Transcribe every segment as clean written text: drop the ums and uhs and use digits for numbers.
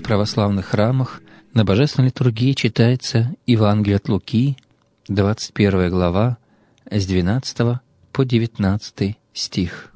православных храмах на Божественной литургии читается Евангелие от Луки, 21 глава, с 12 по 19 стих.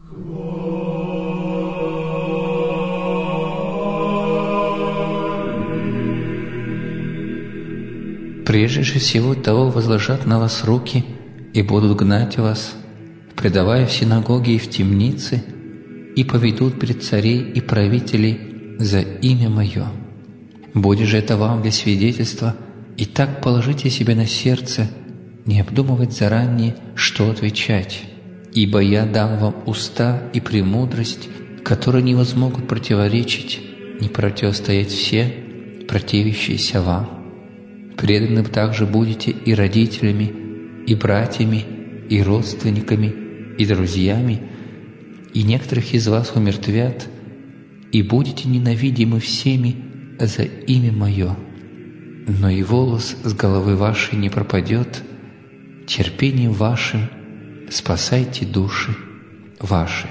«Прежде же всего того возложат на вас руки и будут гнать вас, предавая в синагоги и в темницы, и поведут пред царей и правителей за имя Мое. Будет же это вам для свидетельства, и так положите себе на сердце, не обдумывать заранее, что отвечать, ибо Я дам вам уста и премудрость, которые не возмогут противоречить, не противостоять все, противящиеся вам. Преданным также будете и родителями, и братьями, и родственниками, и друзьями, и некоторых из вас умертвят, и будете ненавидимы всеми за имя Мое. Но и волос с головы вашей не пропадет. Терпением вашим спасайте души ваши».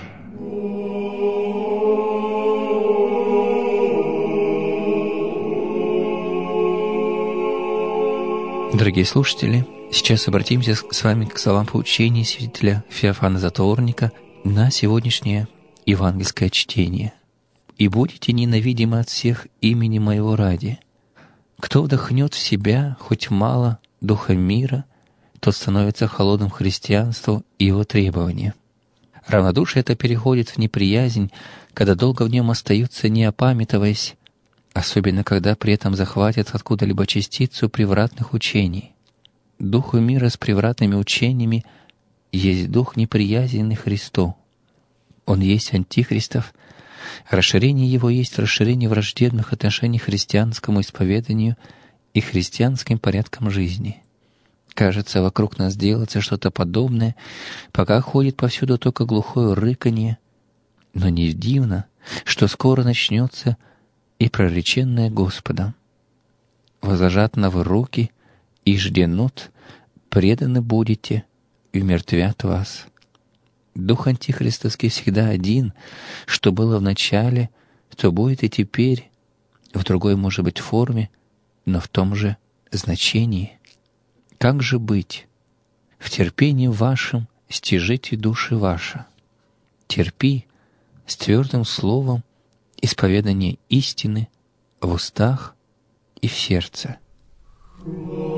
Дорогие слушатели, сейчас обратимся с вами к словам поучения святителя Феофана Затворника на сегодняшнее евангельское чтение. «И будете ненавидимы от всех имени Моего ради. Кто вдохнет в себя хоть мало духа мира, тот становится холодным христианству и его требованию. Равнодушие это переходит в неприязнь, когда долго в нем остаются, не опамятоваясь, особенно когда при этом захватят откуда-либо частицу превратных учений. Духу мира с превратными учениями есть дух неприязненный Христу. Он есть антихристов. Расширение его есть расширение враждебных отношений к христианскому исповеданию и христианским порядкам жизни. Кажется, вокруг нас делается что-то подобное, пока ходит повсюду только глухое рыканье, но не дивно, что скоро начнется и прореченное Господом. Возложат на вы руки и жденут, преданы будете, и умертвят вас. Дух антихристовский всегда один, что было в начале, то будет и теперь, в другой, может быть, форме, но в том же значении. Как же быть? В терпении вашем стяжите души ваши. Терпи с твердым словом исповедание истины в устах и в сердце».